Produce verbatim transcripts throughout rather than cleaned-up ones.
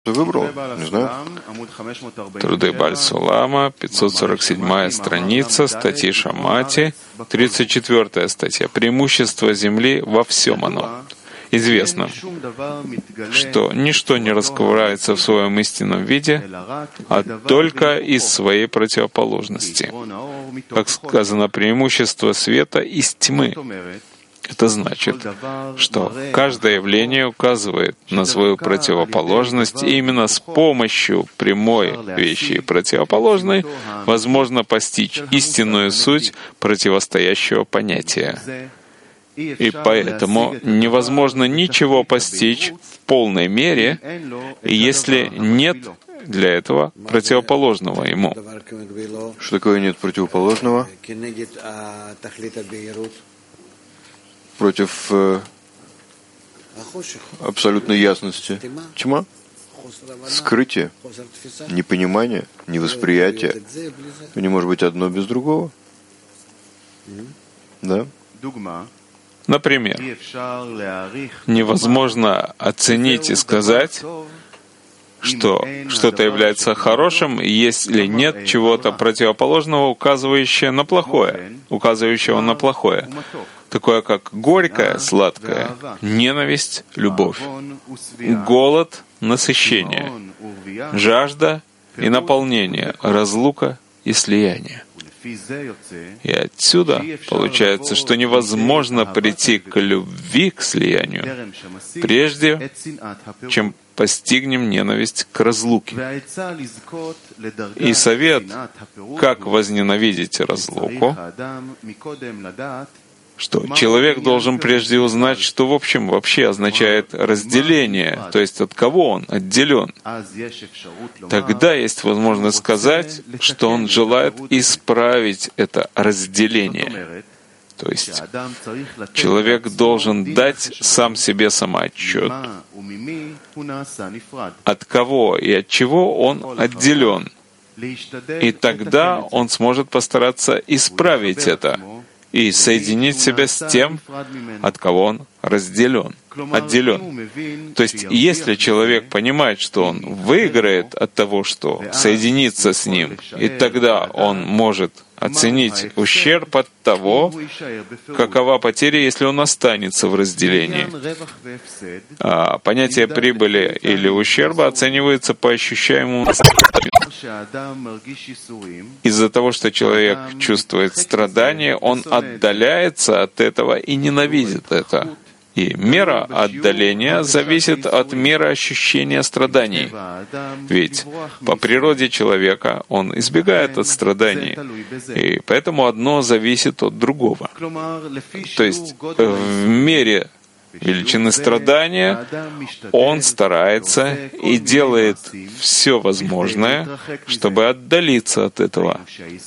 Выбрал, не знаю. Труды Бааль Сулама, пятьсот сорок седьмая страница, статьи Шамати, тридцать четвёртая статья. Преимущество Земли во всем оно. Известно, что ничто не раскрывается в своем истинном виде, а только из своей противоположности. Как сказано, преимущество света из тьмы. Это значит, что каждое явление указывает на свою противоположность, и именно с помощью прямой вещи и противоположной возможно постичь истинную суть противостоящего понятия. И поэтому невозможно ничего постичь в полной мере, если нет для этого противоположного ему. Что такое нет противоположного? Против э, абсолютной ясности. Тьма, скрытие, непонимание, невосприятие. Не может быть одно без другого. Да? Например, невозможно оценить и сказать, что что-то является хорошим, если нет чего-то противоположного, указывающего на плохое, указывающего на плохое, такое как горькое, сладкое, ненависть, любовь, голод, насыщение, жажда и наполнение, разлука и слияние. И отсюда получается, что невозможно прийти к любви, к слиянию, прежде чем постигнем ненависть к разлуке. И совет, как возненавидеть разлуку, что человек должен прежде узнать, что в общем вообще означает разделение, то есть от кого он отделен. Тогда есть возможность сказать, что он желает исправить это разделение. То есть человек должен дать сам себе самоотчет, от кого и от чего он отделен. И тогда он сможет постараться исправить это и соединить себя с тем, от кого он разделен, отделен. То есть, если человек понимает, что он выиграет от того, что соединится с ним, и тогда он может оценить ущерб от того, какова потеря, если он останется в разделении. А понятие прибыли или ущерба оценивается по ощущаемому. Из-за того, что человек чувствует страдание, он отдаляется от этого и ненавидит это. И мера отдаления зависит от меры ощущения страданий. Ведь по природе человека он избегает от страданий, и поэтому одно зависит от другого. То есть в мере величины страдания он старается и делает все возможное, чтобы отдалиться от этого.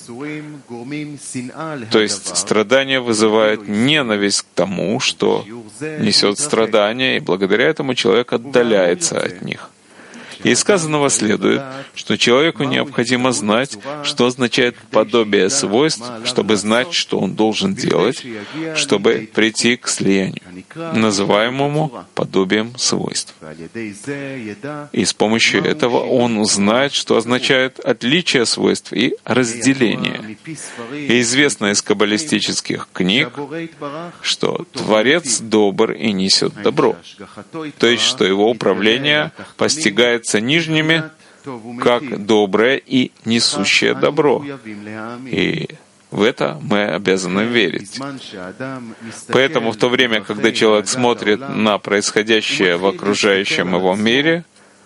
То есть страдание вызывает ненависть к тому, что несет страдания, и благодаря этому человек отдаляется от них. И из сказанного следует, что человеку необходимо знать, что означает подобие свойств, чтобы знать, что он должен делать, чтобы прийти к слиянию, называемому подобием свойств. И с помощью этого он узнает, что означает отличие свойств и разделение. И известно из каббалистических книг, что Творец добр и несет добро, то есть, что его управление постигается нижними, как доброе и несущее добро. И в это мы обязаны верить. Поэтому в то время, когда человек смотрит на происходящее в окружающем его мире,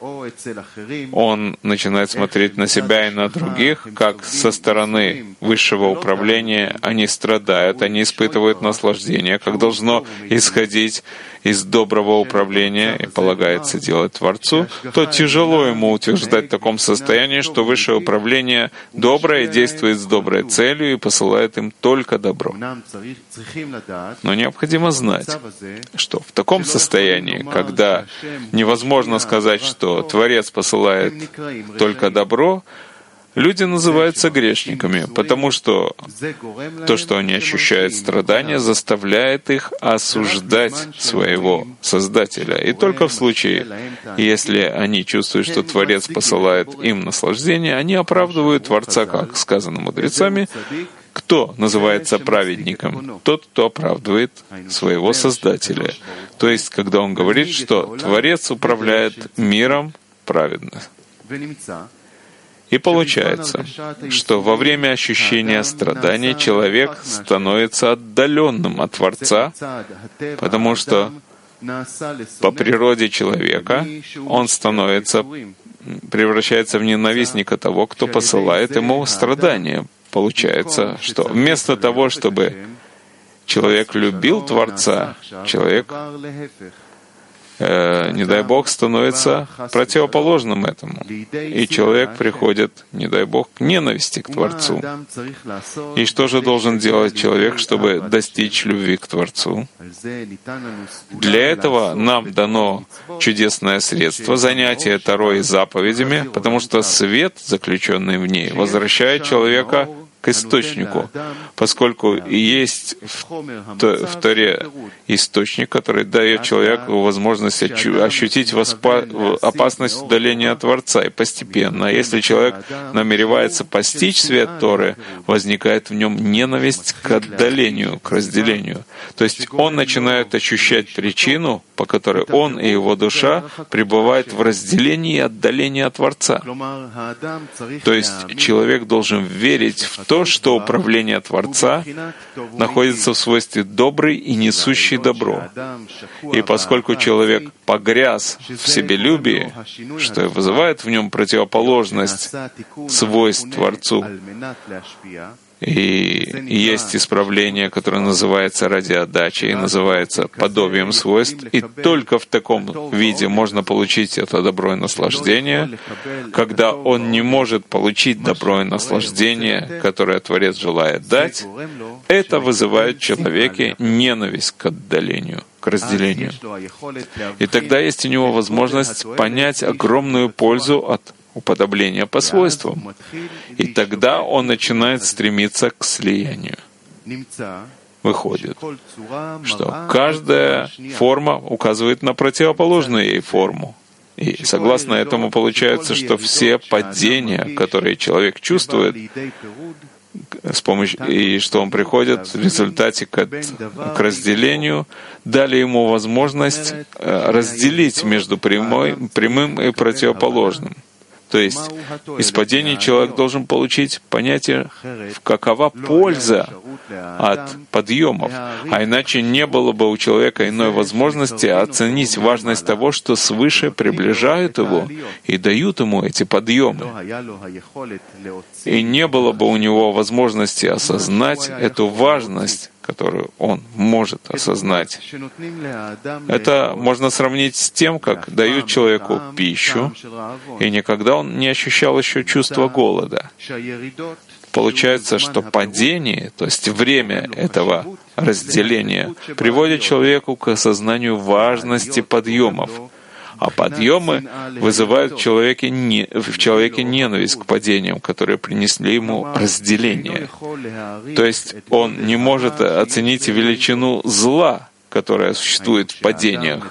он начинает смотреть на себя и на других, как со стороны высшего управления они страдают, они испытывают наслаждение, как должно исходить из доброго управления и полагается делать Творцу, то тяжело ему утверждать в таком состоянии, что высшее управление доброе и действует с доброй целью и посылает им только добро. Но необходимо знать, что в таком состоянии, когда невозможно сказать, что Творец посылает только добро, Люди называются грешниками, потому что то, что они ощущают страдания, заставляет их осуждать своего Создателя. И только в случае, если они чувствуют, что Творец посылает им наслаждение, они оправдывают Творца, как сказано мудрецами. Кто называется праведником? Тот, кто оправдывает своего Создателя. То есть, когда он говорит, что Творец управляет миром праведно. И получается, что во время ощущения страданий человек становится отдаленным от Творца, потому что по природе человека он становится, превращается в ненавистника того, кто посылает ему страдания. Получается, что вместо того, чтобы человек любил Творца, человек, э, не дай Бог, становится противоположным этому. И человек приходит, не дай Бог, к ненависти к Творцу. И что же должен делать человек, чтобы достичь любви к Творцу? Для этого нам дано чудесное средство занятия Торой заповедями, потому что свет, заключенный в ней, возвращает человека к источнику, поскольку есть в Торе источник, который дает человеку возможность ощутить опасность удаления от Творца. И постепенно, если человек намеревается постичь свет Торы, возникает в нем ненависть к отдалению, к разделению. То есть он начинает ощущать причину, по которой он и его душа пребывают в разделении и отдалении от Творца. То есть человек должен верить в то, что управление Творца находится в свойстве добрый и несущий добро. И поскольку человек погряз в себелюбии, что вызывает в нем противоположность свойств Творцу, и есть исправление, которое называется радиотдачей, и называется подобием свойств, и только в таком виде можно получить это добро и наслаждение. Когда он не может получить добро и наслаждение, которое Творец желает дать, это вызывает в человеке ненависть к отдалению, к разделению. И тогда есть у него возможность понять огромную пользу от уподобления по свойствам. И тогда он начинает стремиться к слиянию. Выходит, что каждая форма указывает на противоположную ей форму. И согласно этому получается, что все падения, которые человек чувствует, с помощью, и что он приходит в результате к, к разделению, дали ему возможность разделить между прямой, прямым и противоположным. То есть из падений человек должен получить понятие, какова польза от подъемов, а иначе не было бы у человека иной возможности оценить важность того, что свыше приближают его и дают ему эти подъемы. И не было бы у него возможности осознать эту важность, которую он может осознать. Это можно сравнить с тем, как дают человеку пищу, и никогда он не ощущал еще чувства голода. Получается, что падение, то есть время этого разделения, приводит человеку к осознанию важности подъемов. А подъемы вызывают в человеке, не, в человеке ненависть к падениям, которые принесли ему разделение. То есть он не может оценить величину зла, которое существует в падениях.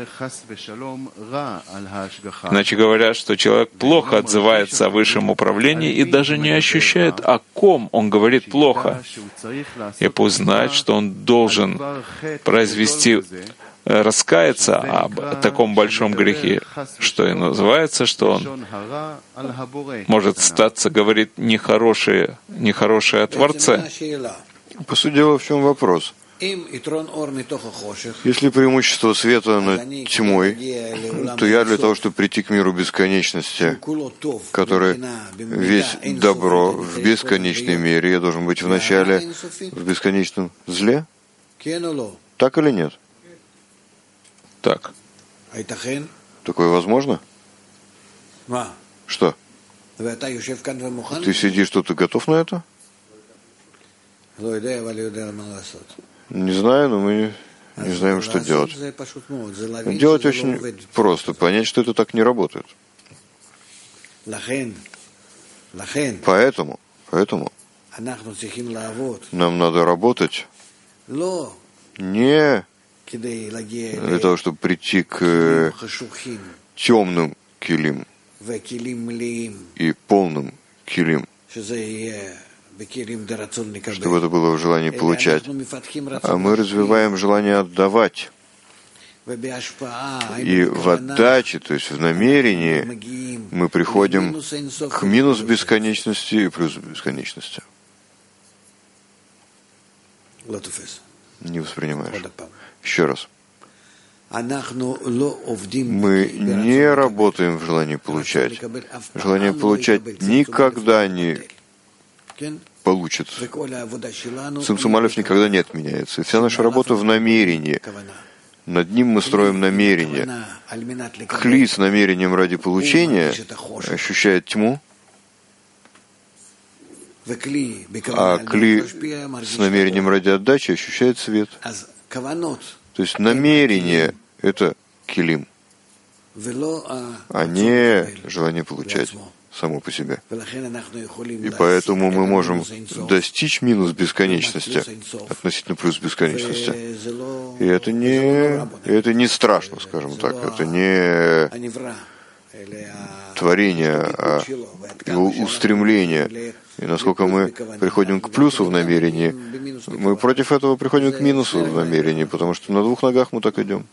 Иначе говоря, что человек плохо отзывается о высшем управлении и даже не ощущает, о ком он говорит плохо. И пусть знает, что он должен произвести раскаяться об таком большом грехе, что и называется, что он может статься, говорит, нехорошее, нехорошее о Творце. По сути дела, в чем вопрос? Если преимущество света над тьмой, то я для того, чтобы прийти к миру бесконечности, который весь добро в бесконечной мере, я должен быть вначале в бесконечном зле? Так или нет? Так. Такое возможно? Что? Ты сидишь тут и готов на это? Не знаю, но мы не знаем, что делать. Делать очень просто. Понять, что это так не работает. Поэтому, поэтому нам надо работать не для того, чтобы прийти к темным килим и полным килим, чтобы это было в желании получать. А мы развиваем желание отдавать. И в отдаче, то есть в намерении, мы приходим к минус бесконечности и плюс бесконечности. Не воспринимаешь. Еще раз. Мы не работаем в желании получать. Желание получать никогда не получится. Цимцум алеф никогда не отменяется. И вся наша работа в намерении. Над ним мы строим намерение. Кли с намерением ради получения ощущает тьму, а кли с намерением ради отдачи ощущает свет. То есть намерение — это килим, а не желание получать само по себе. И поэтому мы можем достичь минус бесконечности относительно плюс бесконечности. И это не, это не страшно, скажем так. Это не творение, а его устремление. И насколько мы приходим к плюсу в намерении, мы против этого приходим к минусу в намерении, потому что на двух ногах мы так идем.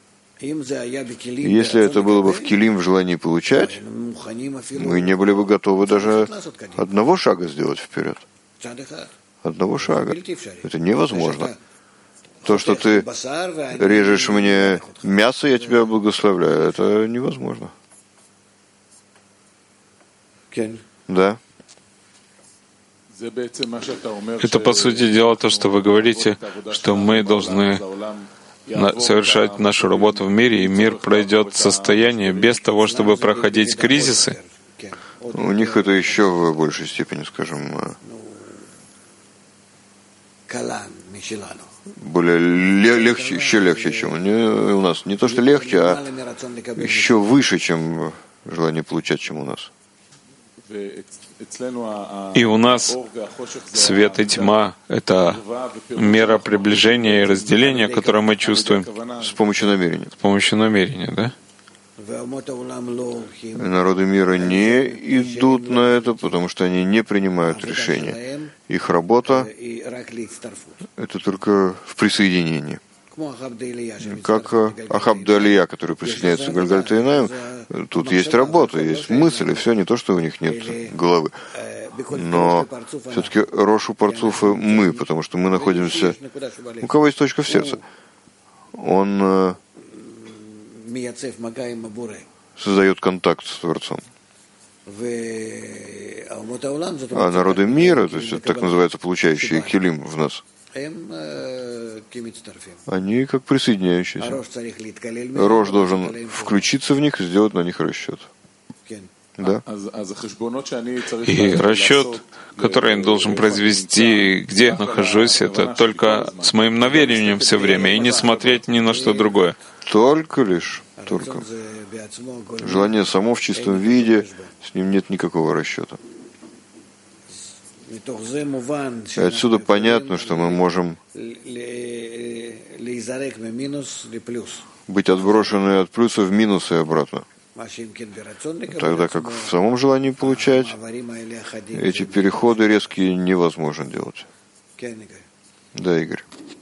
Если это было бы в килим в желании получать, мы не были бы готовы даже одного шага сделать вперед. Одного шага. Это невозможно. То, что ты режешь мне мясо, я тебя благословляю, это невозможно. Да. Это, по сути дела, то, что вы говорите, что мы должны совершать нашу работу в мире, и мир пройдет состояние без того, чтобы проходить кризисы. У них это еще в большей степени, скажем, более легче, еще легче, чем у нас. Не то, что легче, а еще выше, чем желание получать, чем у нас. И у нас свет и тьма — это мера приближения и разделения, которое мы чувствуем с помощью намерения. С помощью намерения, да? Народы мира не идут на это, потому что они не принимают решения. Их работа — это только в присоединении. Как Ахаб да Алия, который присоединяется к Гальгальта Инаим, тут есть работа, есть мысли, все не то, что у них нет головы. Но все-таки Рошу Парцуфа мы, потому что мы находимся... У кого есть точка в сердце? Он создает контакт с Творцом. А народы мира, то есть это так называется получающие килим в нас, они как присоединяющиеся. Рош должен включиться в них и сделать на них расчет. Да? И расчет, который я должен произвести, где я нахожусь, это только с моим намерением все время, и не смотреть ни на что другое. Только лишь, только. Желание само в чистом виде, с ним нет никакого расчета. И отсюда понятно, что мы можем быть отброшены от плюса в минус и обратно. Тогда как в самом желании получать, эти переходы резкие невозможно делать. Да, Игорь.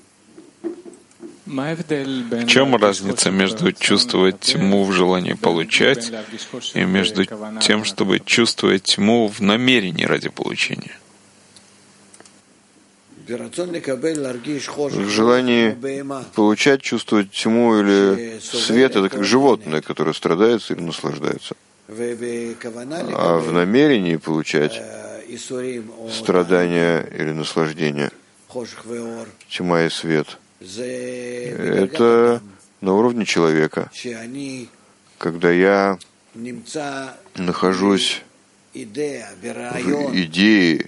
В чем разница между чувствовать тьму в желании получать и между тем, чтобы чувствовать тьму в намерении ради получения? В желании получать, чувствовать тьму или свет — это как животное, которое страдает или наслаждается. А в намерении получать страдания или наслаждение, тьма и свет — это на уровне человека, когда я нахожусь в идее,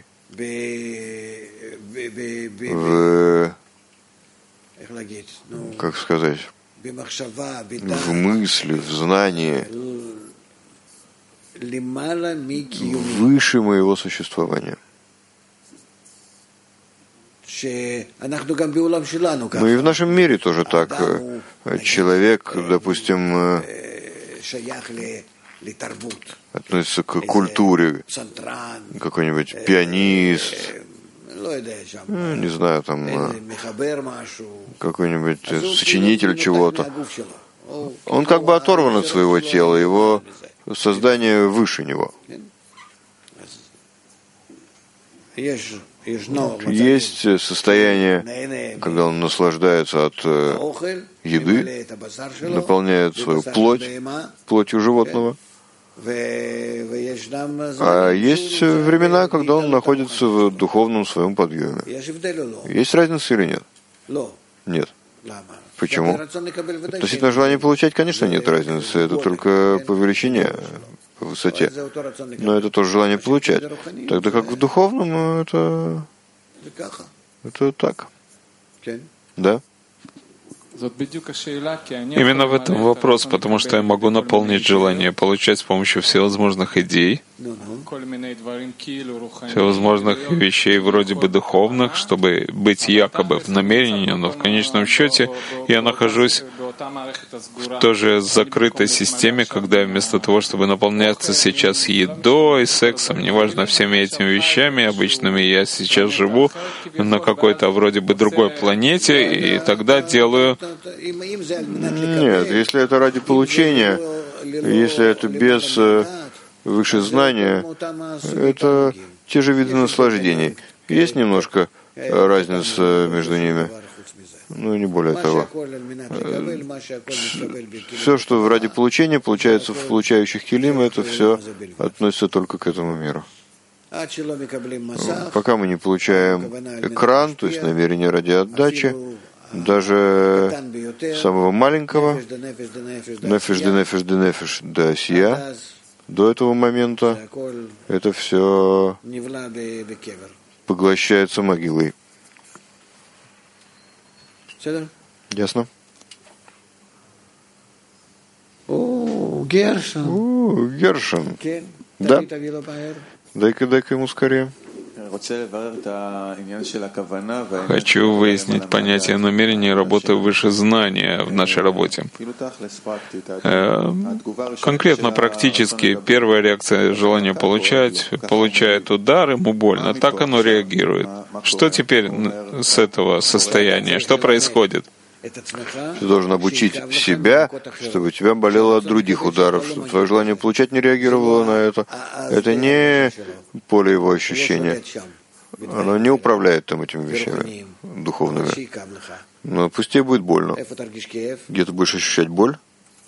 в, как сказать, в мысли, в знании, выше моего существования. Ну и в нашем мире тоже так. Человек, допустим, относится к культуре, какой-нибудь пианист, ну, не знаю, там, какой-нибудь сочинитель чего-то. Он как бы оторван от своего тела, его создание выше него. Есть состояние, когда он наслаждается от еды, наполняет свою плоть плотью животного. А есть времена, когда он находится в духовном своем подъеме. Есть разница или нет? Нет. Почему? Относительно желания получать, конечно, нет разницы. Это только по величине, по высоте. Но это тоже желание получать. Тогда как в духовном, это, это так. Да? Именно в этом вопрос, потому что я могу наполнить желание получать с помощью всевозможных идей, всевозможных вещей вроде бы духовных, чтобы быть якобы в намерении, но в конечном счете я нахожусь в той же закрытой системе, когда вместо того, чтобы наполняться сейчас едой, сексом, неважно, всеми этими вещами обычными, я сейчас живу на какой-то вроде бы другой планете, и тогда делаю... Нет, если это ради получения, если это без высшего знания, это те же виды наслаждений. Есть немножко разница между ними. Ну, не более того. Все, что ради получения получается в получающих килим, это все относится только к этому миру. Пока мы не получаем экран, то есть намерение ради отдачи, даже самого маленького, нефеш де нефеш де нефеш до осия, до этого момента, это все поглощается могилой. Ясно? О, Гершон. О, Гершон. Да. Дай-ка, дай-ка ему скорее. Хочу выяснить понятие намерения и работы выше знания в нашей работе. Э, конкретно, практически, первая реакция — желание получать, получает удар, ему больно. Так оно реагирует. Что теперь с этого состояния? Что происходит? Ты должен обучить себя, чтобы у тебя болело от других ударов, чтобы твое желание получать не реагировало на это. Это не поле его ощущения. Оно не управляет там этими вещами духовными. Но пусть тебе будет больно. Где ты будешь ощущать боль?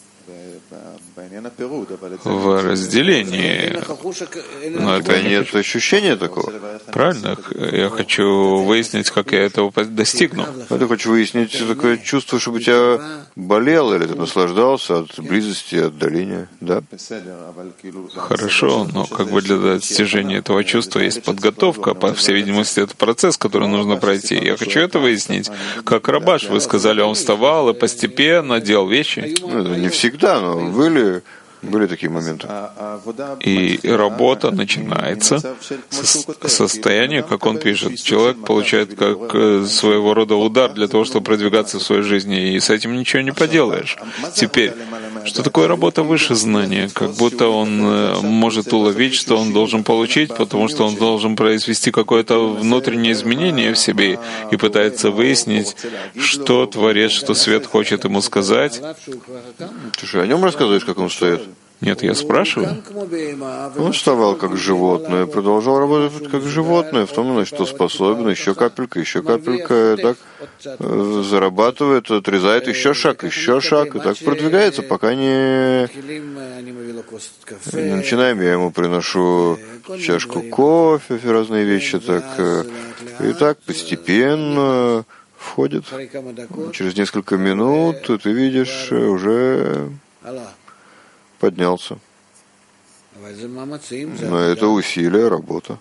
В разделении. Но это нет ощущения такого. Правильно. Я хочу выяснить, как я этого достигну. Я хочу выяснить такое чувство, чтобы у тебя болело, или ты наслаждался от близости, отдаления. Да? Хорошо, но как бы для достижения этого чувства есть подготовка. По всей видимости, это процесс, который нужно пройти. Я хочу это выяснить. Как Рабаш, вы сказали, он вставал и постепенно делал вещи. Ну, не всегда, но были Были такие моменты. И работа начинается с состояния, как он пишет. Человек получает как своего рода удар для того, чтобы продвигаться в своей жизни, и с этим ничего не поделаешь. Теперь, что такое работа выше знания? Как будто он может уловить, что он должен получить, потому что он должен произвести какое-то внутреннее изменение в себе и пытается выяснить, что Творец, что Свет хочет ему сказать. Ты что, о нем рассказываешь, как он встает? Нет, я спрашиваю. Он вставал как животное, продолжал работать как животное, в том, на что способен, еще капелька, еще капелька, так зарабатывает, отрезает еще шаг, еще шаг, и так продвигается, пока не, не начинаем. Я ему приношу чашку кофе, разные вещи, так, и так постепенно входит. Через несколько минут ты видишь, уже поднялся. Но это усилие, работа.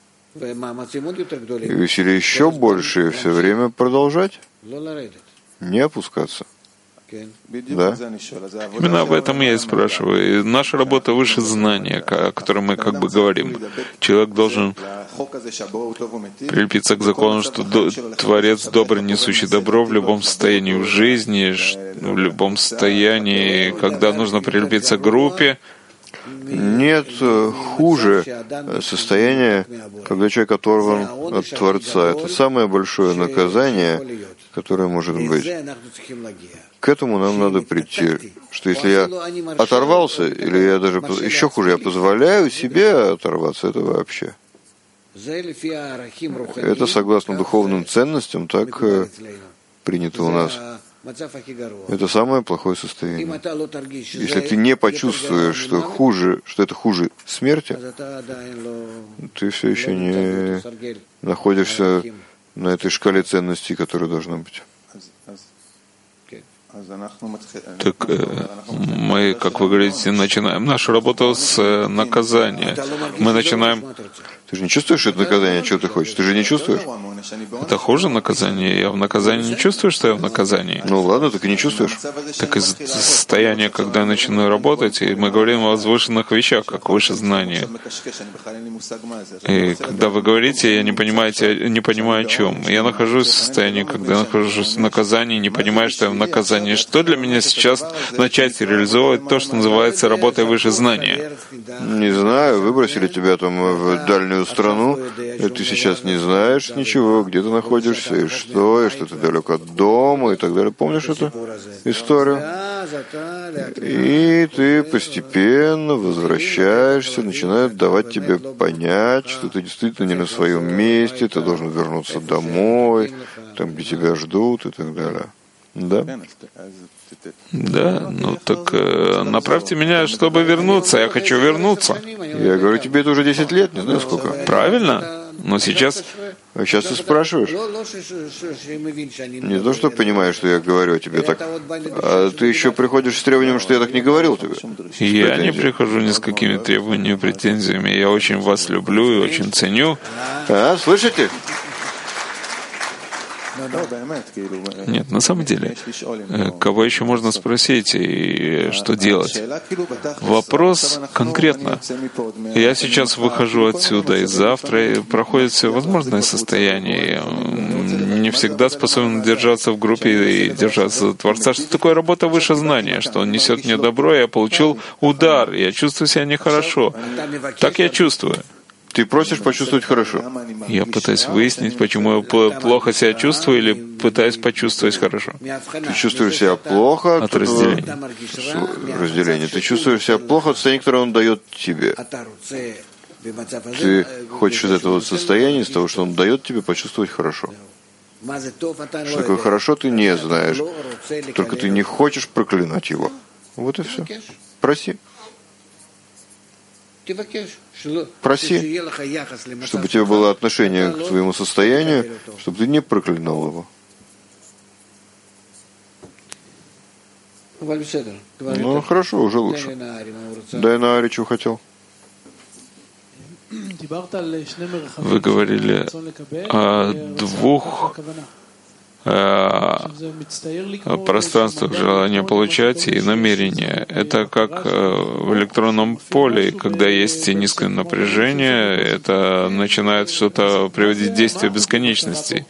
И усилие еще больше, и все время продолжать, не опускаться. Да? Именно об этом я и спрашиваю. И наша работа выше знания, о котором мы как бы говорим. Человек должен прилепиться к закону, что до, Творец добрый, несущий добро в любом состоянии в жизни, в любом состоянии, когда нужно прилепиться к группе. Нет хуже состояния, когда человек оторван от Творца. Это самое большое наказание, которое может быть. К этому нам надо прийти, что если я оторвался, или я даже, еще хуже, я позволяю себе оторваться, это вообще. Это согласно духовным ценностям, так принято у нас. Это самое плохое состояние. Если ты не почувствуешь, что хуже, что это хуже смерти, ты все еще не находишься на этой шкале ценностей, которая должна быть. Так мы, как вы говорите, начинаем нашу работу с наказания. Мы начинаем... Ты же не чувствуешь это наказание, что ты хочешь? Ты же не чувствуешь? Это хуже наказание. Я в наказании не чувствую, что я в наказании. Ну ладно, так и не чувствуешь. Так из состояния, когда я начинаю работать, и мы говорим о возвышенных вещах, как выше знания. И когда вы говорите, я не понимаю, я не понимаю о чем. Я нахожусь в состоянии, когда я нахожусь в наказании, не понимаю, что я в наказании. Что для меня сейчас начать реализовывать то, что называется работой выше знания? Не знаю, выбросили тебя там в дальнюю страну, и ты сейчас не знаешь ничего, где ты находишься, и что, и что ты далеко от дома, и так далее. Помнишь эту историю? И ты постепенно возвращаешься, начинают давать тебе понять, что ты действительно не на своем месте, ты должен вернуться домой, там, где тебя ждут, и так далее. Да? Да, ну так э, направьте меня, чтобы вернуться. Я хочу вернуться. Я говорю, тебе это уже десять лет, не знаю сколько. Правильно? Но сейчас... А сейчас ты спрашиваешь? Не то, что понимаешь, что я говорю тебе так, а ты еще приходишь с требованием, что я так не говорил тебе. Я не прихожу ни с какими требованиями, претензиями. Я очень вас люблю и очень ценю. А, слышите? Нет, на самом деле, кого еще можно спросить и что делать? Вопрос конкретно. Я сейчас выхожу отсюда, и завтра проходит все возможное состояние. Не всегда способен держаться в группе и держаться за Творца. Что такое работа выше знания? Что Он несет мне добро, я получил удар, я чувствую себя нехорошо. Так я чувствую. Ты просишь почувствовать хорошо. Я пытаюсь выяснить, почему я плохо себя чувствую, или пытаюсь почувствовать хорошо. Ты чувствуешь себя плохо от разделения. разделения. Ты чувствуешь себя плохо от состояния, которое Он дает тебе. Ты хочешь из этого состояния, из того, что Он дает тебе, почувствовать хорошо. Что такое хорошо, ты не знаешь. Только ты не хочешь проклинать его. Вот и все. Проси. Проси, чтобы у тебя было отношение к твоему состоянию, чтобы ты не проклинал его. Ну, хорошо, уже лучше. Дай на Ари, чего хотел. Вы говорили о двух пространствах желания получать и намерения. Это как в электронном поле, когда есть низкое напряжение, это начинает что-то приводить в действие бесконечности.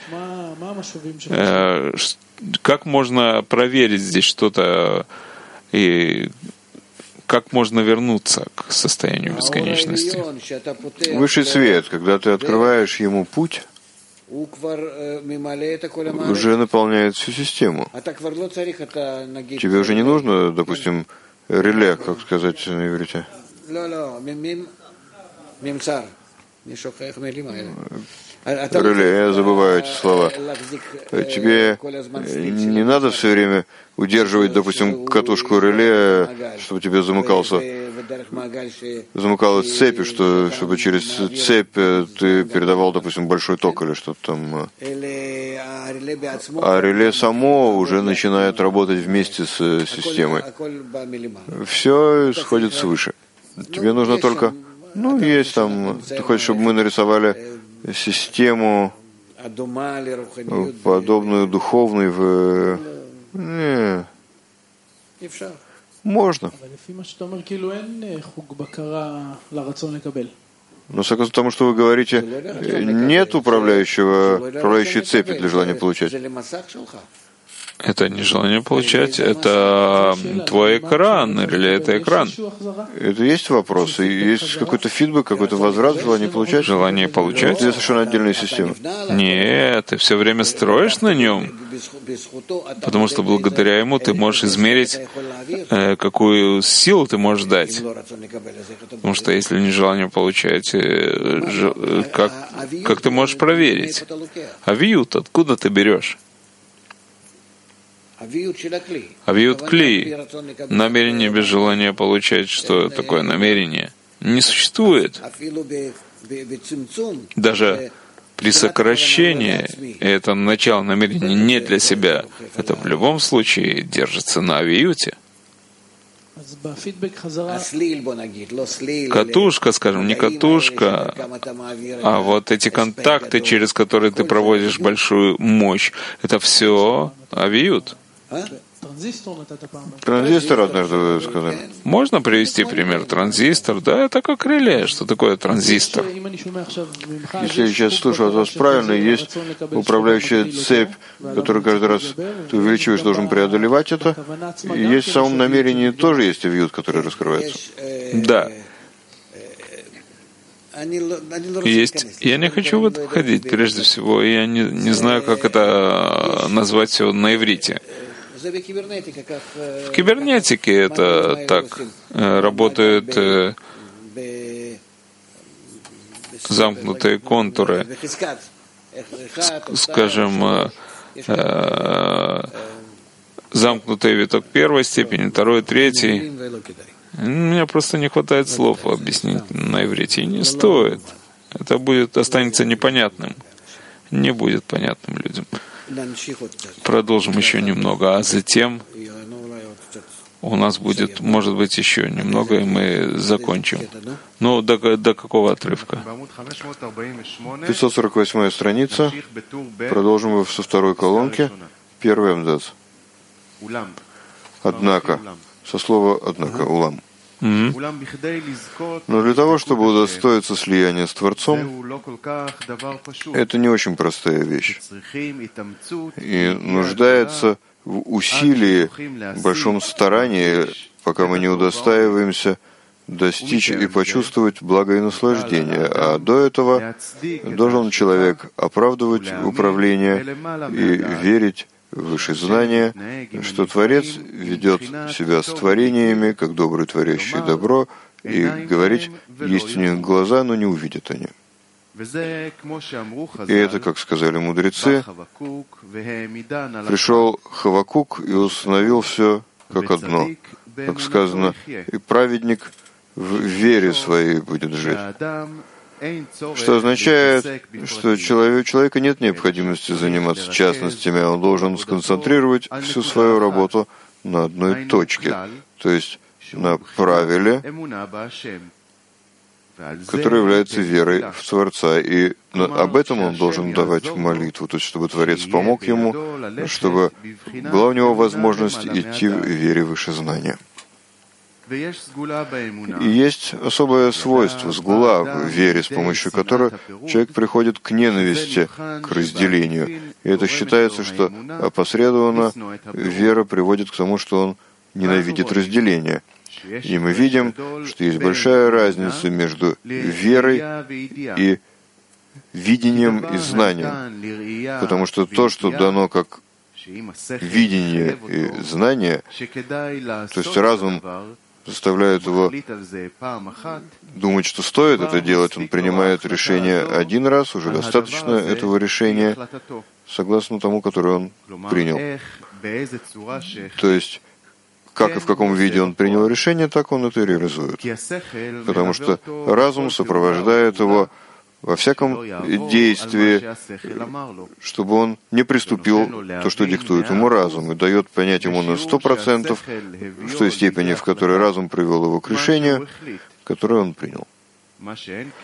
Как можно проверить здесь что-то и как можно вернуться к состоянию бесконечности? Высший свет, когда ты открываешь ему путь, уже наполняет всю систему. Тебе уже не нужно, допустим, реле, как сказать на иврите. Реле, я забываю эти слова. Тебе не надо все время удерживать, допустим, катушку реле, чтобы тебе замыкался, замыкалась цепь, что, чтобы через цепь ты передавал, допустим, большой ток или что-то там. А реле само уже начинает работать вместе с системой. Все исходит свыше. Тебе нужно только... Ну, есть там... Ты хочешь, чтобы мы нарисовали систему, подобную духовной в... Не. Можно. Но согласно тому, что вы говорите, нет управляющего, управляющей цепи для желания получать. Это не желание получать, это твой экран, или это экран? Это есть вопрос, и есть какой-то фидбэк, какой-то возврат, желание получать? Желание получать? Это совершенно отдельная система. Нет, ты все время строишь на нем, потому что благодаря ему ты можешь измерить, э, какую силу ты можешь дать. Потому что если не желание получать, э, ж, как, как ты можешь проверить? Авиют, откуда ты берешь? Авиют кли. Намерение без желания получать. Что такое намерение? Не существует. Даже при сокращении, это начало намерения не для себя, это в любом случае держится на авиюте. Катушка, скажем, не катушка, а вот эти контакты, через которые ты проводишь большую мощь, это все авиют. Транзистор однажды вы сказали. Можно привести пример? Транзистор, да, это как реле. Что такое транзистор? Если я сейчас слушаю от вас правильно, есть управляющая цепь, которую каждый раз ты увеличиваешь, должен преодолевать это. И есть в самом намерении тоже есть авиют, который раскрывается. Да. Есть. Я не хочу в это входить, прежде всего. Я не, не знаю, как это назвать все на иврите. В кибернетике это так работают замкнутые контуры, скажем, замкнутый виток первой степени, второй, третий. Мне просто не хватает слов объяснить на иврите. И не стоит. Это будет, останется непонятным. Не будет понятным людям. Продолжим еще немного, а затем у нас будет, может быть, еще немного, и мы закончим. Ну, до, до какого отрывка? пятьсот сорок восьмая страница. Продолжим со второй колонки. Первый абзац. Однако. Со слова «однако», «улам». Mm-hmm. Но для того, чтобы удостоиться слияния с Творцом, это не очень простая вещь. И нуждается в усилии, в большом старании, пока мы не удостаиваемся достичь и почувствовать благо и наслаждение. А до этого должен человек оправдывать управление и верить выше знания, что Творец ведет себя с творениями, как добрый творящий добро, и говорить, есть у них глаза, но не увидят они. И это, как сказали мудрецы, пришел Хавакук и установил все как одно. Как сказано, и праведник в вере своей будет жить. Что означает, что человек, у человека нет необходимости заниматься частностями, а он должен сконцентрировать всю свою работу на одной точке, то есть на правиле, который является верой в Творца. И об этом он должен давать молитву, то есть чтобы Творец помог ему, чтобы была у него возможность идти в вере выше знания. И есть особое свойство, сгула в вере, с помощью которой человек приходит к ненависти, к разделению. И это считается, что опосредованно вера приводит к тому, что он ненавидит разделение. И мы видим, что есть большая разница между верой и видением и знанием. Потому что то, что дано как видение и знание, то есть разум заставляет его думать, что стоит это делать, он принимает решение один раз, уже достаточно этого решения, согласно тому, которое он принял. То есть, как и в каком виде он принял решение, так он это реализует. Потому что разум сопровождает его во всяком действии, чтобы он не приступил то, что диктует ему разум, и дает понять ему на сто процентов в той степени, в которой разум привел его к решению, которое он принял.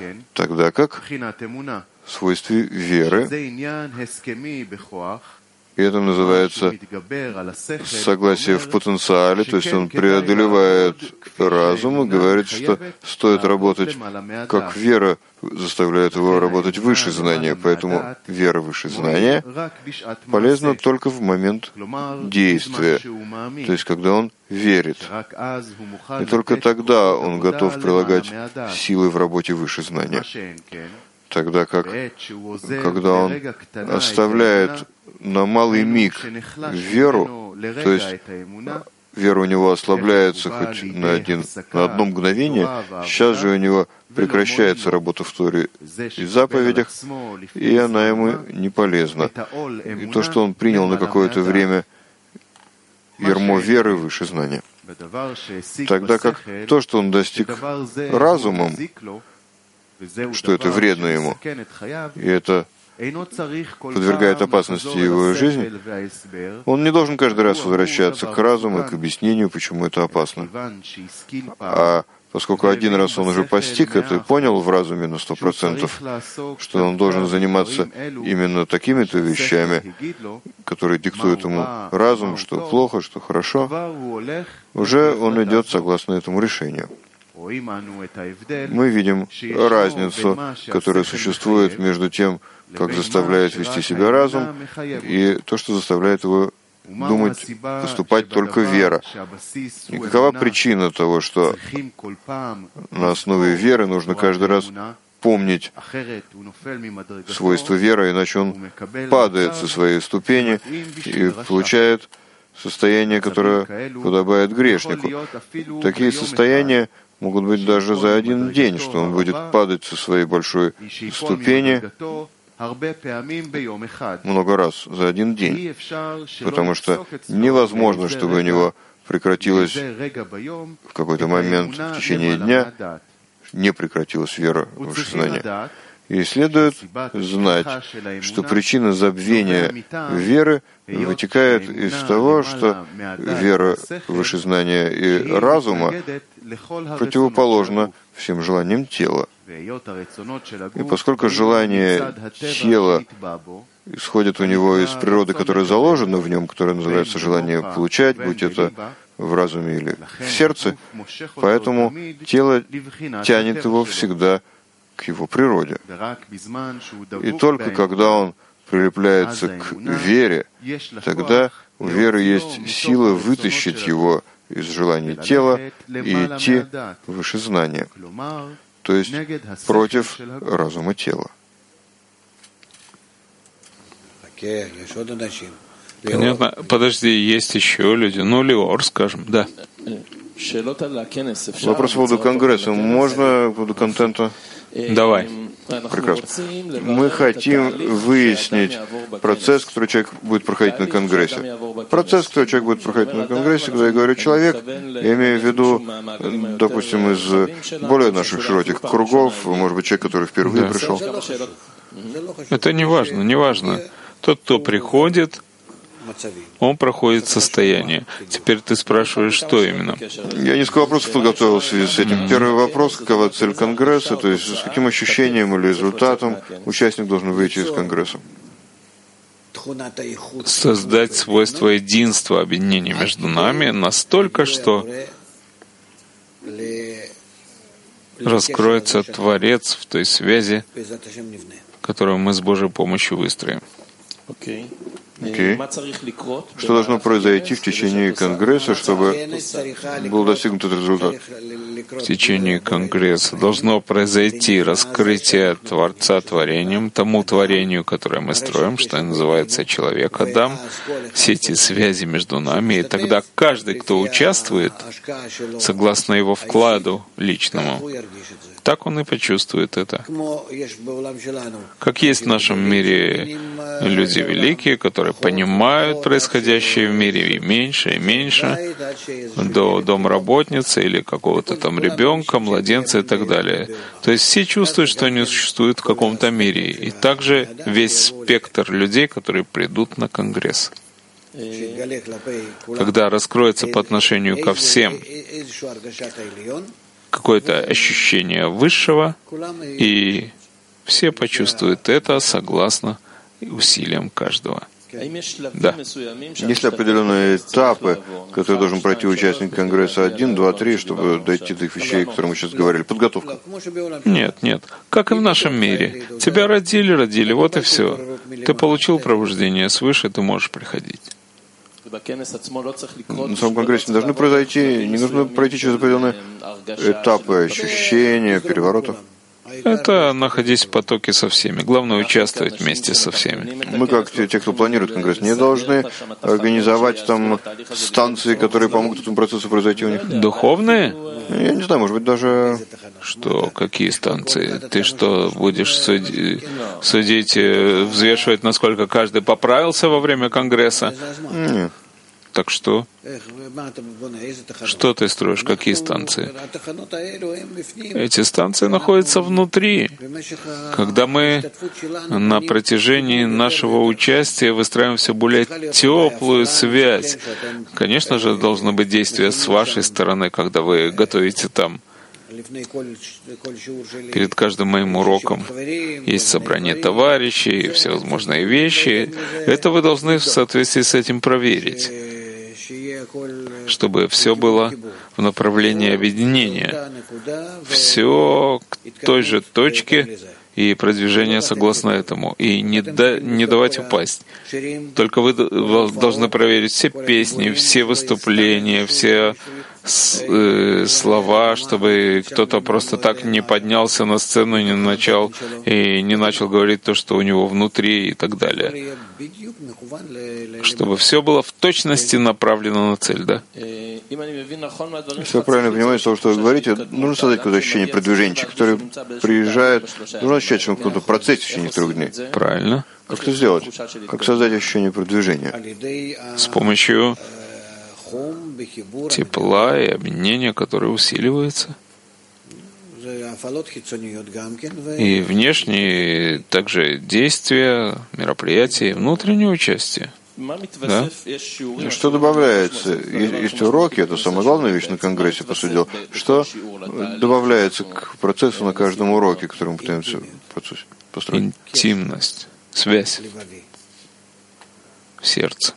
Тогда как в свойстве веры И это называется согласие в потенциале, то есть он преодолевает разум и говорит, что стоит работать, как вера заставляет его работать выше знания, поэтому вера выше знания полезна только в момент действия, то есть когда он верит. И только тогда он готов прилагать силы в работе выше знания. Тогда как, когда он оставляет на малый миг веру, то есть вера у него ослабляется хоть на, один, на одно мгновение, сейчас же у него прекращается работа в Торе и заповедях, и она ему не полезна. И то, что он принял на какое-то время ярмо веры выше знания. Тогда как то, что он достиг разумом, что это вредно ему, и это подвергает опасности его жизни, он не должен каждый раз возвращаться к разуму и к объяснению, почему это опасно. А поскольку один раз он уже постиг это и понял в разуме на сто процентов, что он должен заниматься именно такими-то вещами, которые диктуют ему разум, что плохо, что хорошо, уже он идет согласно этому решению. Мы видим разницу, которая существует между тем, как заставляет вести себя разум, и то, что заставляет его думать, поступать только вера. И какова причина того, что на основе веры нужно каждый раз помнить свойства веры, иначе он падает со своей ступени и получает состояние, которое подобает грешнику. Такие состояния могут быть даже за один день, что он будет падать со своей большой ступени много раз за один день, потому что невозможно, чтобы у него прекратилась в какой-то момент в течение дня, не прекратилась вера в знание. И следует знать, что причина забвения веры вытекает из того, что вера выше знания и разума противоположна всем желаниям тела. И поскольку желание тела исходит у него из природы, которая заложена в нем, которая называется желание получать, будь это в разуме или в сердце, поэтому тело тянет его всегда к его природе. И только когда он прилепляется к вере, тогда у веры есть сила вытащить его из желаний тела и идти выше знания, то есть против разума тела. Понятно. Подожди, есть еще люди. Ну, Леор, скажем, да. Вопрос по поводу Конгресса. Можно по поводу контента? Давай. Прекрасно. Мы хотим выяснить процесс, который человек будет проходить на Конгрессе. Процесс, который человек будет проходить на Конгрессе, когда я говорю «человек», я имею в виду, допустим, из более наших широких кругов, может быть, человек, который впервые да. пришел. Это не важно, не важно. Тот, кто приходит, он проходит состояние. Теперь ты спрашиваешь, что именно? Я несколько вопросов подготовил в связи с этим. Первый вопрос, какова цель Конгресса, то есть с каким ощущением или результатом участник должен выйти из Конгресса? Создать свойство единства, объединения между нами настолько, что раскроется Творец в той связи, которую мы с Божьей помощью выстроим. Okay. Что должно произойти в течение Конгресса, чтобы был достигнут этот результат? В течение Конгресса должно произойти раскрытие Творца творением, тому творению, которое мы строим, что называется человек Адам, все эти связи между нами, и тогда каждый, кто участвует, согласно его вкладу личному, так он и почувствует это. Как есть в нашем мире люди великие, которые понимают происходящее в мире и меньше, и меньше, до домработницы или какого-то там ребенка, младенца и так далее. То есть все чувствуют, что они существуют в каком-то мире. И также весь спектр людей, которые придут на Конгресс. Когда раскроется по отношению ко всем какое-то ощущение высшего, и все почувствуют это согласно усилиям каждого. Да. Есть ли определенные этапы, которые должен пройти участник Конгресса один, два, три, чтобы дойти до тех вещей, о которых мы сейчас говорили? Подготовка. Нет, нет. Как и в нашем мире. Тебя родили, родили, вот и все. Ты получил пробуждение свыше, ты можешь приходить. На самом конгрессе не должны произойти, не нужно пройти через определенные этапы ощущения, переворотов. Это находись в потоке со всеми. Главное участвовать вместе со всеми. Мы, как те, те, кто планирует конгресс, не должны организовать там станции, которые помогут этому процессу произойти у них. Духовные? Я не знаю, может быть, даже... Что? Какие станции? Ты что, будешь суди... судить, взвешивать, насколько каждый поправился во время конгресса? Нет. Так что? Что ты строишь? Какие станции? Эти станции находятся внутри. Когда мы на протяжении нашего участия выстраиваем все более теплую связь, конечно же, должно быть действие с вашей стороны, когда вы готовите там. Перед каждым моим уроком есть собрание товарищей, всевозможные вещи. Это вы должны в соответствии с этим проверить, чтобы все было в направлении объединения. Все к той же точке и продвижение согласно этому. И не, да, не давать упасть. Только вы должны проверить все песни, все выступления, все с, э, слова, чтобы кто-то просто так не поднялся на сцену и не начал, и не начал говорить то, что у него внутри и так далее. Чтобы все было в точности направлено на цель, да? Если я правильно понимаю, из того, что вы говорите, нужно создать какое-то ощущение продвижения, который приезжает, нужно ощущать, что он в каком-то процессе в течение трех дней. Правильно. Как это сделать? Как создать ощущение продвижения? С помощью тепла и объединения, которое усиливается. И внешние также действия, мероприятия, и внутреннее участие. Да? Что добавляется? Есть уроки, это самая главная вещь на Конгрессе, по сути дела. Что добавляется к процессу на каждом уроке, который мы пытаемся построить? Интимность, связь в сердце.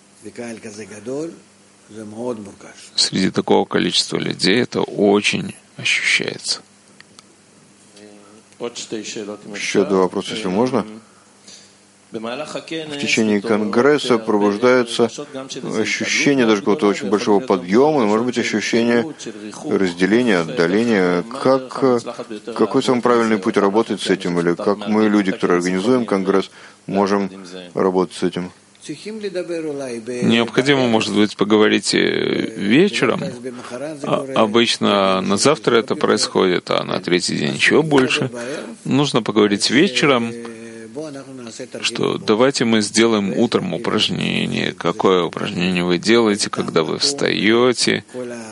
Среди такого количества людей это очень ощущается. Еще два вопроса, если можно. В течение Конгресса пробуждаются ощущения даже какого-то очень большого подъема, и, может быть, ощущение разделения, отдаления. Как, какой самый правильный путь работать с этим? Или как мы, люди, которые организуем Конгресс, можем работать с этим? Необходимо, может быть, поговорить вечером. А обычно на завтра это происходит, а на третий день еще больше. Нужно поговорить вечером, что давайте мы сделаем утром упражнение. Какое упражнение вы делаете, когда вы встаете,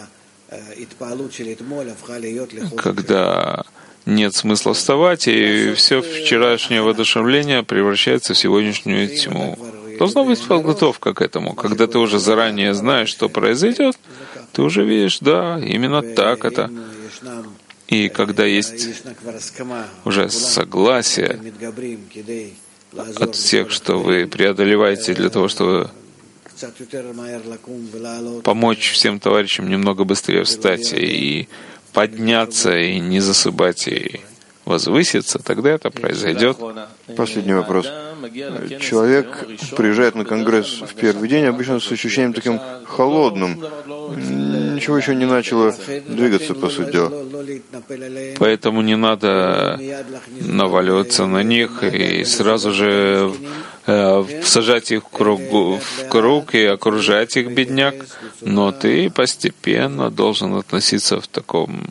когда нет смысла вставать, и все вчерашнее воодушевление превращается в сегодняшнюю тьму. Должна быть подготовка к этому. Когда ты уже заранее знаешь, что произойдет, ты уже видишь, да, именно так это. И когда есть уже согласие от всех, что вы преодолеваете для того, чтобы помочь всем товарищам немного быстрее встать и подняться, и не засыпать, и возвыситься, тогда это произойдет. Последний вопрос. Человек приезжает на Конгресс в первый день обычно с ощущением таким холодным. Ничего еще не начало двигаться, по сути дела. Поэтому не надо наваливаться на них и сразу же э, сажать их в круг, в круг и окружать их, бедняк. Но ты постепенно должен относиться в таком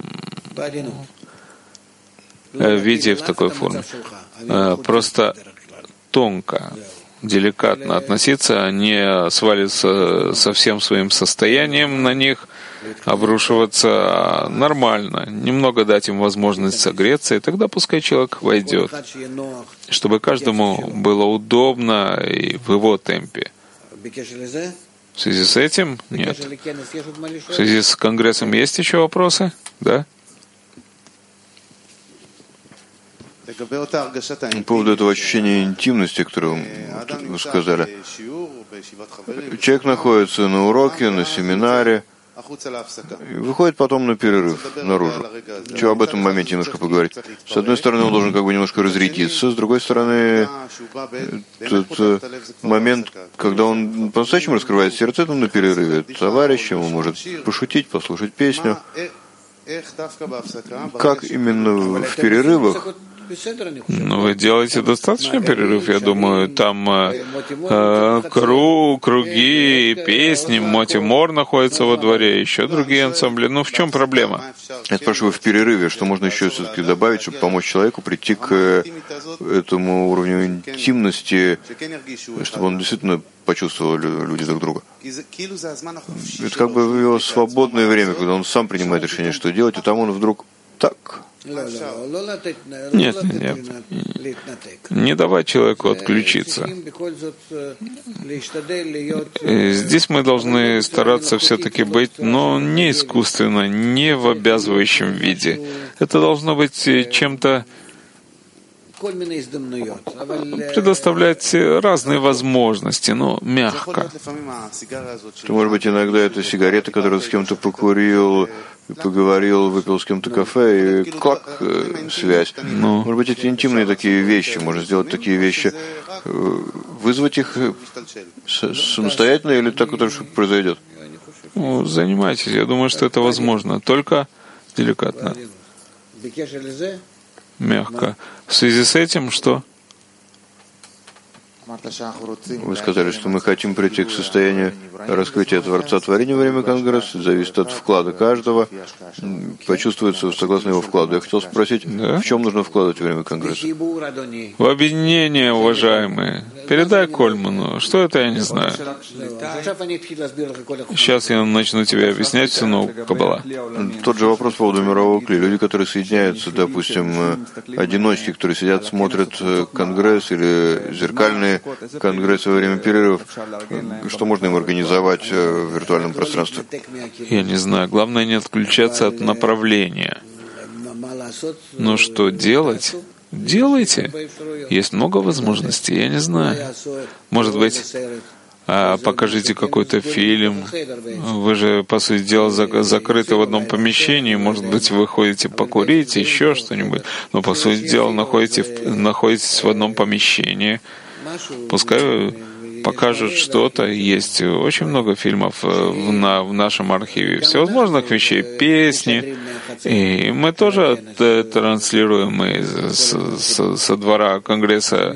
виде, в такой форме. Просто тонко, деликатно относиться, не свалиться со всем своим состоянием на них, обрушиваться нормально, немного дать им возможность согреться, и тогда пускай человек войдет, чтобы каждому было удобно и в его темпе. В связи с этим? Нет. В связи с Конгрессом есть еще вопросы? Да? По поводу этого ощущения интимности, которое вы сказали. Человек находится на уроке, на семинаре, и выходит потом на перерыв наружу. Что об этом моменте немножко поговорить? С одной стороны, он должен как бы немножко разрядиться, с другой стороны, тот момент, когда он по-настоящему раскрывает сердце, это на перерыве. Товарищем он может пошутить, послушать песню. Как именно в перерывах? Ну, вы делаете достаточно перерыв, я думаю, там э, круг, круги, песни, Моти Мор находится во дворе, еще другие ансамбли. Ну, в чем проблема? Я спрашиваю в перерыве, что можно еще все-таки добавить, чтобы помочь человеку прийти к этому уровню интимности, чтобы он действительно почувствовал люди друг друга. Это как бы его свободное время, когда он сам принимает решение, что делать, и там он вдруг так... Нет, нет, не давать человеку отключиться. Здесь мы должны стараться все-таки быть, но не искусственно, не в обязывающем виде. Это должно быть чем-то, предоставлять разные возможности, но мягко. Может быть, иногда это сигарета, которую с кем-то покурил, поговорил, выпил с кем-то кафе, и как э, связь. Ну. Может быть, эти интимные такие вещи, можно сделать такие вещи, э, вызвать их самостоятельно или так вот что произойдет? Ну, занимайтесь, я думаю, что это возможно, только деликатно, мягко. В связи с этим, что? Вы сказали, что мы хотим прийти к состоянию раскрытия Творца творения во время Конгресса, зависит от вклада каждого, почувствуется согласно его вкладу. Я хотел спросить, да? В чем нужно вкладывать во время Конгресса? В объединение, уважаемые. Передай Кольману. Что это, я не знаю. Сейчас я начну тебе объяснять всю науку Каббала. Тот же вопрос по поводу мирового кли. Люди, которые соединяются, допустим, одиночки, которые сидят, смотрят Конгресс или зеркальные Конгрессы во время перерывов, что можно им организовать в виртуальном пространстве? Я не знаю. Главное не отключаться от направления. Но что делать? Делайте. Есть много возможностей, я не знаю. Может быть, покажите какой-то фильм. Вы же, по сути дела, закрыты в одном помещении. Может быть, вы ходите покурить, еще что-нибудь. Но, по сути дела, находитесь, находитесь в одном помещении. Пускай покажут что-то. Есть очень много фильмов в, на, в нашем архиве, всевозможных вещей, песни. И мы тоже транслируем из, со, со двора Конгресса.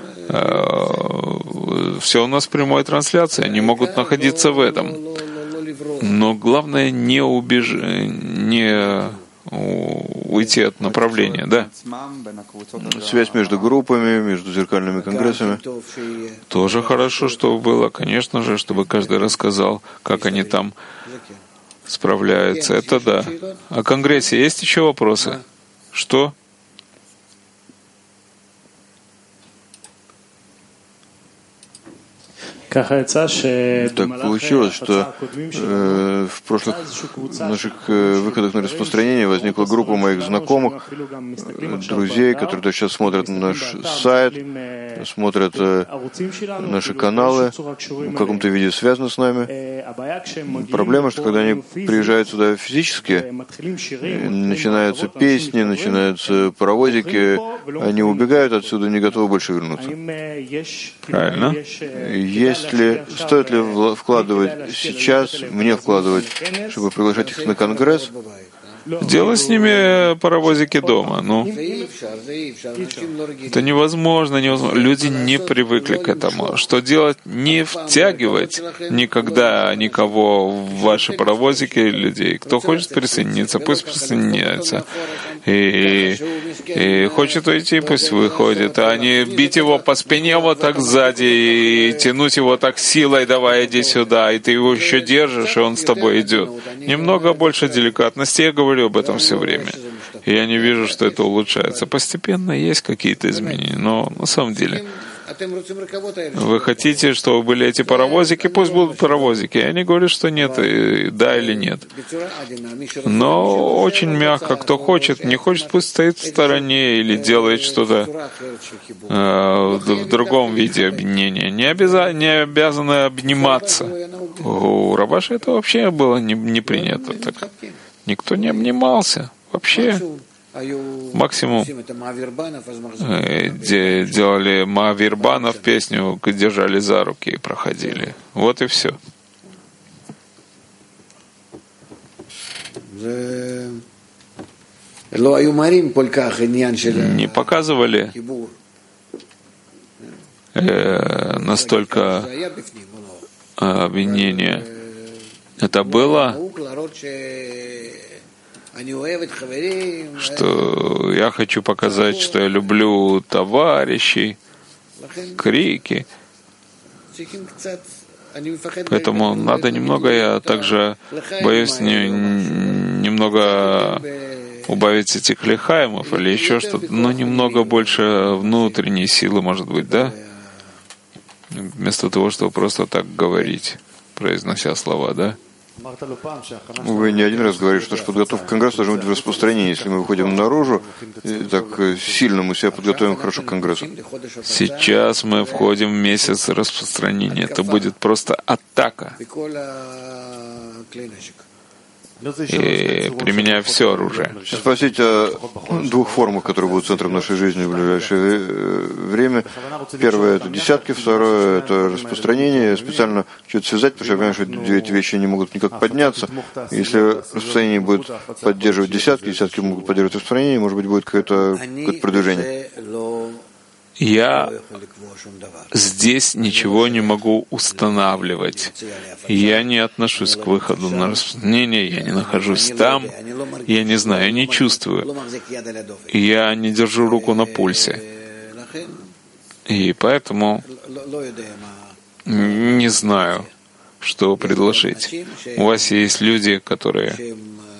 Все у нас прямая трансляция, они могут находиться в этом. Но главное не убеж... не уйти от направления, да? Связь между группами, между зеркальными конгрессами. Тоже хорошо, чтобы было, конечно же, чтобы каждый рассказал, как они там справляются. Это да. О Конгрессе есть еще вопросы? Что? Так получилось, что э, в прошлых наших э, выходах на распространение возникла группа моих знакомых, э, друзей, которые сейчас смотрят наш сайт, смотрят э, наши каналы, в каком-то виде связаны с нами. Проблема, что когда они приезжают сюда физически, начинаются песни, начинаются паровозики, они убегают отсюда, не готовы больше вернуться. Правильно. Есть ли, стоит ли вкладывать сейчас, мне вкладывать, чтобы приглашать их на Конгресс? Делай с ними паровозики дома. Ну, это невозможно, невозможно. Люди не привыкли к этому. Что делать? Не втягивать никогда никого в ваши паровозики людей. Кто хочет присоединиться, пусть присоединяется. И, и хочет уйти, пусть выходит. А не бить его по спине вот так сзади и тянуть его так силой, давай иди сюда, и ты его еще держишь, и он с тобой идет. Немного больше деликатности, я говорю об этом все время. И я не вижу, что это улучшается. Постепенно есть какие-то изменения, но на самом деле Вы хотите, чтобы были эти паровозики? Пусть будут паровозики. И они говорят, что нет, да или нет. Но очень мягко, кто хочет, не хочет, пусть стоит в стороне или делает что-то э, в другом виде объединения. Не, обяза, не обязаны обниматься. У Рабаша это вообще было не, не принято. Так. Никто не обнимался. Вообще. Максимум делали Маавирбанов песню, держали за руки и проходили. Вот и все. Не показывали э, настолько обвинения. Это было, что я хочу показать, что я люблю товарищей, крики. Поэтому надо немного, я также боюсь не, немного убавить этих лихаимов или еще что-то, но немного больше внутренней силы, может быть, да? Вместо того, чтобы просто так говорить, произнося слова, да? Вы не один раз говорили, что подготовка к Конгрессу должна быть в распространении. Если мы выходим наружу, так сильно мы себя подготовим хорошо к Конгрессу. Сейчас мы входим в месяц распространения. Это будет просто атака. И применяя все оружие. Спросить о двух формах, которые будут центром нашей жизни в ближайшее время. Первое — это десятки, второе — это распространение. Я специально что-то связать, потому что я понимаю, что эти вещи не могут никак подняться. Если распространение будет поддерживать десятки, десятки могут поддерживать распространение, может быть, будет какое-то, какое-то продвижение. Я здесь ничего не могу устанавливать. Я не отношусь к выходу на распространение, я не нахожусь там, я не знаю, не чувствую. Я не держу руку на пульсе. И поэтому не знаю, что предложить. У вас есть люди, которые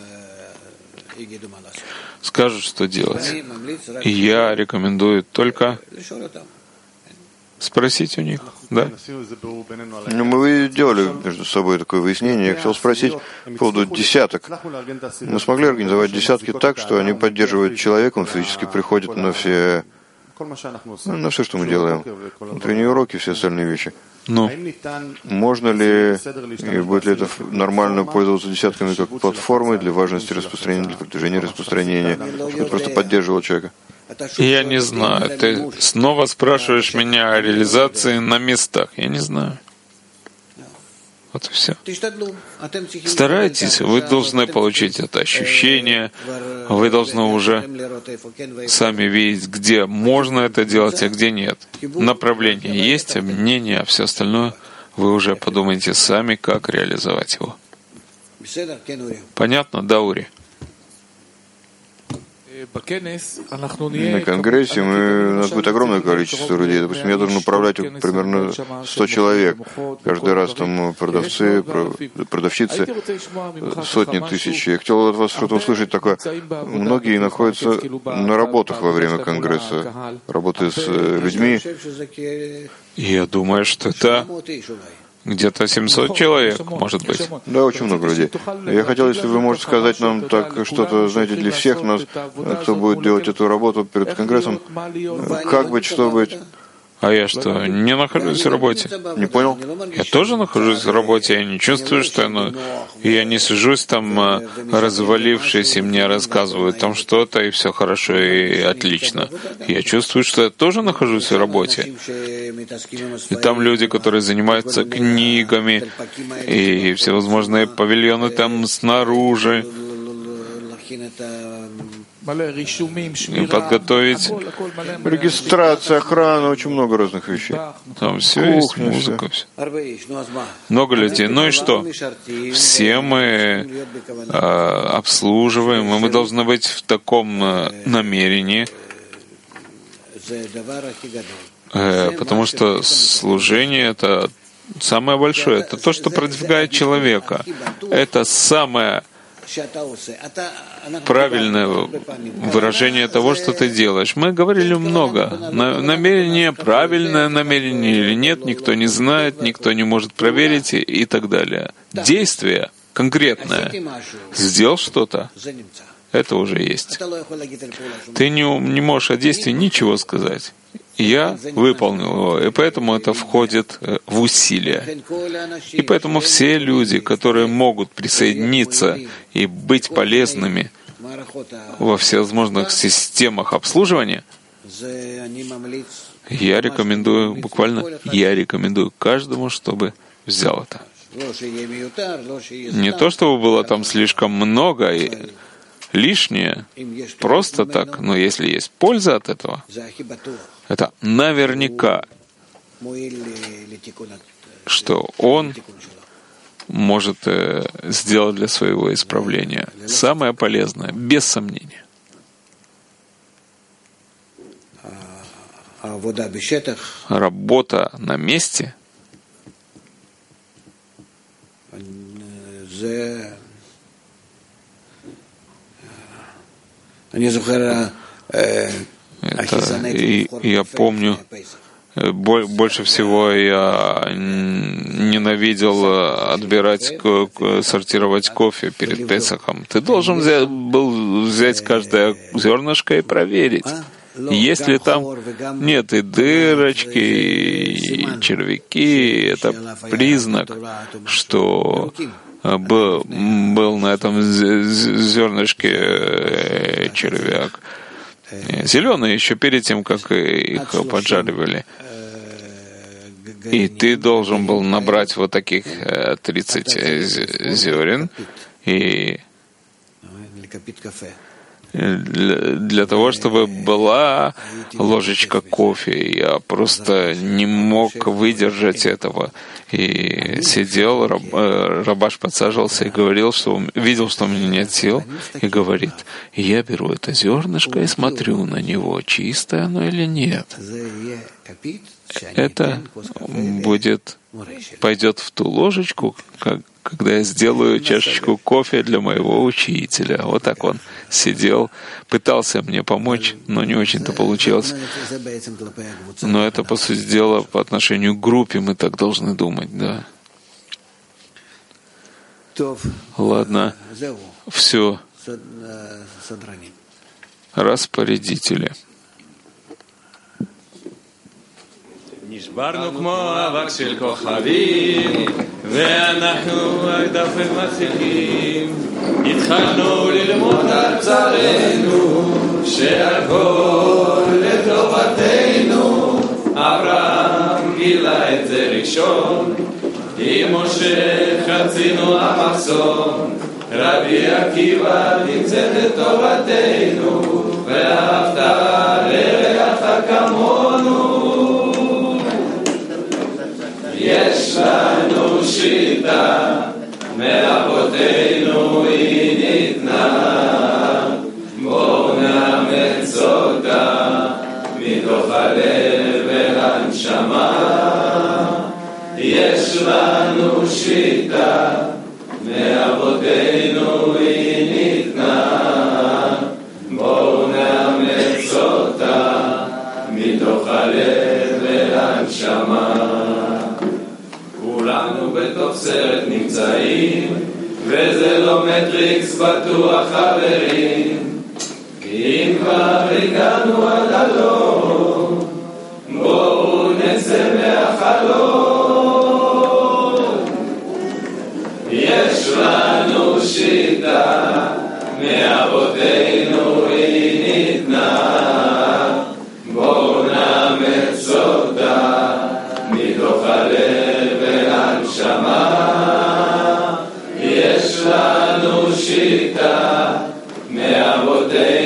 скажут, что делать. И я рекомендую только спросить у них, да? Ну, мы делали между собой такое выяснение. Я хотел спросить по поводу десяток. Мы смогли организовать десятки так, что они поддерживают человека, он физически приходит на все, ну, на все, что мы делаем. Утренние уроки, все остальные вещи. Ну, можно ли, и будет ли это нормально пользоваться десятками как платформой для важности распространения, для продвижения распространения, чтобы просто поддерживал человека? Я не знаю. Ты снова спрашиваешь меня о реализации на местах. Я не знаю. Вот и все. Старайтесь, вы должны получить это ощущение, вы должны уже сами видеть, где можно это делать, а где нет. Направление есть, объединение, а все остальное вы уже подумаете сами, как реализовать его. Понятно, да, Ури? На Конгрессе мы, у нас будет огромное количество людей. Допустим, я должен управлять примерно сто человек. Каждый раз там продавцы, продавщицы, сотни тысяч. Я хотел от вас что-то услышать такое. Многие находятся на работах во время Конгресса, работают с людьми. Я думаю, что это где-то семьсот человек, может быть. Да, очень много людей. Я хотел, если вы можете сказать нам так что-то, знаете, для всех нас, кто будет делать эту работу перед Конгрессом, как быть, что быть. А я что, не нахожусь в работе? Не понял? Я тоже нахожусь в работе, я не чувствую, что я, ну, я не сижусь там, развалившись, и мне рассказывают там что-то, и все хорошо, и отлично. Я чувствую, что я тоже нахожусь в работе. И там люди, которые занимаются книгами, и всевозможные павильоны там снаружи, и подготовить регистрация, охрана, очень много разных вещей. Там все есть, музыка, все. Много людей. Ну и что? Все мы э, обслуживаем, и мы должны быть в таком э, намерении, э, потому что служение — это самое большое, это то, что продвигает человека. Это самое правильное выражение того, что ты делаешь. Мы говорили много. Намерение, правильное намерение или нет, никто не знает, никто не может проверить и, и так далее. Действие конкретное. Сделал что-то, это уже есть. Ты не, не можешь о действии ничего сказать. Я выполнил его, и поэтому это входит в усилия. И поэтому все люди, которые могут присоединиться и быть полезными во всевозможных системах обслуживания, я рекомендую, буквально, я рекомендую каждому, чтобы взял это. Не то, чтобы было там слишком много и лишнее, просто так, но если есть польза от этого, это наверняка, что он может сделать для своего исправления самое полезное, без сомнения. Работа на месте это, и, я помню, больше всего я ненавидел отбирать, сортировать кофе перед Песахом. Ты должен взять, был взять каждое зернышко и проверить. Если там нет и дырочки, и червяки, это признак, что был, был на этом зернышке червяк. Зеленые еще перед тем, как их поджаривали. И ты должен был набрать вот таких тридцать зерен и для, для того, чтобы была ложечка кофе. Я просто не мог выдержать этого. И сидел, раб, рабаш подсаживался и говорил, что видел, что у меня нет сил, и говорит: я беру это зернышко и смотрю на него, чистое оно или нет. Это будет, пойдет в ту ложечку, как, когда я сделаю чашечку кофе для моего учителя. Вот так он сидел, пытался мне помочь, но не очень-то получилось. Но это, по сути дела, по отношению к группе мы так должны думать, да. Ладно, все. Распорядители. נשברנו כמו אבק של כוכבים ואנחנו דפק מצליחים התחלנו ללמוד על בשרנו שהכל לטובתנו אברהם גילה את זה ראשון עם משה חצינו המחסום רבי עקיבא תמצאת את טובתנו ואהבת לרעך כמונו יש לנו שיטה, מאבותינו היא ניתנה, בואו נאמץ אותה, מתוך הלב והנשמה. יש לנו שיטה, מאבותינו היא ניתנה, בואו נאמץ אותה, מתוך הלב והנשמה. כולנו בתוך סרט נמצאים וזה לא מטריקס בטוח חברים אם כבר הגענו עד הלום בואו נצא מהחלום יש לנו שיטה מאבותינו היא ניתנה בואו נאמץ אותה מתוך הלב יש לנו שיטה מאבותינו